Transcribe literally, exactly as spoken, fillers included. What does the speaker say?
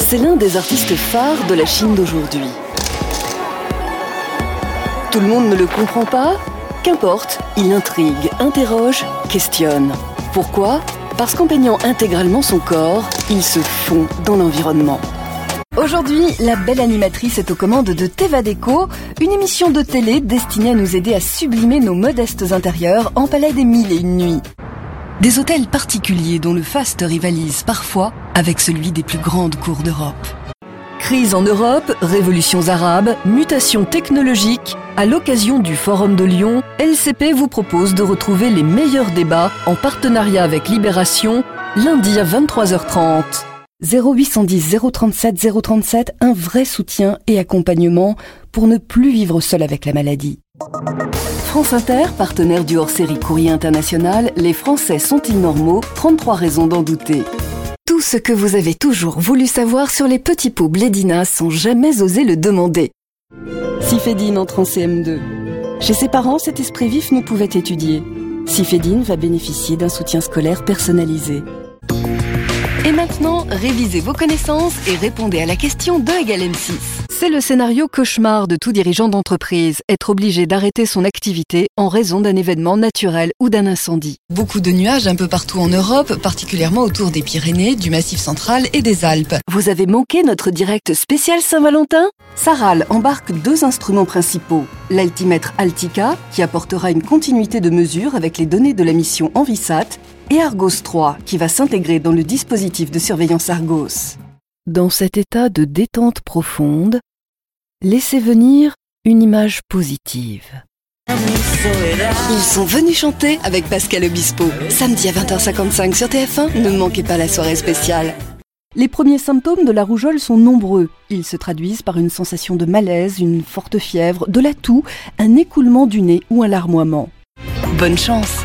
c'est l'un des artistes phares de la Chine d'aujourd'hui. Tout le monde ne le comprend pas? Qu'importe, il intrigue, interroge, questionne. Pourquoi? Parce qu'en peignant intégralement son corps, il se fond dans l'environnement. Aujourd'hui, la belle animatrice est aux commandes de Teva Déco, une émission de télé destinée à nous aider à sublimer nos modestes intérieurs en palais des mille et une nuits. Des hôtels particuliers dont le faste rivalise parfois avec celui des plus grandes cours d'Europe. Crise en Europe, révolutions arabes, mutations technologiques. À l'occasion du Forum de Lyon, L C P vous propose de retrouver les meilleurs débats en partenariat avec Libération, lundi à vingt-trois heures trente. zéro huit cent dix zéro trente-sept zéro trente-sept, un vrai soutien et accompagnement pour ne plus vivre seul avec la maladie. France Inter, partenaire du hors-série Courrier International, Les Français sont-ils normaux? trente-trois raisons d'en douter. Tout ce que vous avez toujours voulu savoir sur les petits pots Blédina sans jamais oser le demander. Sifedine entre en C M deux. Chez ses parents, cet esprit vif ne pouvait étudier. Sifedine va bénéficier d'un soutien scolaire personnalisé. Et maintenant, révisez vos connaissances et répondez à la question deux égale M six. C'est le scénario cauchemar de tout dirigeant d'entreprise, être obligé d'arrêter son activité en raison d'un événement naturel ou d'un incendie. Beaucoup de nuages un peu partout en Europe, particulièrement autour des Pyrénées, du Massif central et des Alpes. Vous avez manqué notre direct spécial Saint-Valentin? Saral embarque deux instruments principaux. L'altimètre Altica, qui apportera une continuité de mesure avec les données de la mission Envisat, et Argos trois, qui va s'intégrer dans le dispositif de surveillance Argos. Dans cet état de détente profonde, laissez venir une image positive. Ils sont venus chanter avec Pascal Obispo. Samedi à vingt heures cinquante-cinq sur T F un, ne manquez pas la soirée spéciale. Les premiers symptômes de la rougeole sont nombreux. Ils se traduisent par une sensation de malaise, une forte fièvre, de la toux, un écoulement du nez ou un larmoiement. Bonne chance!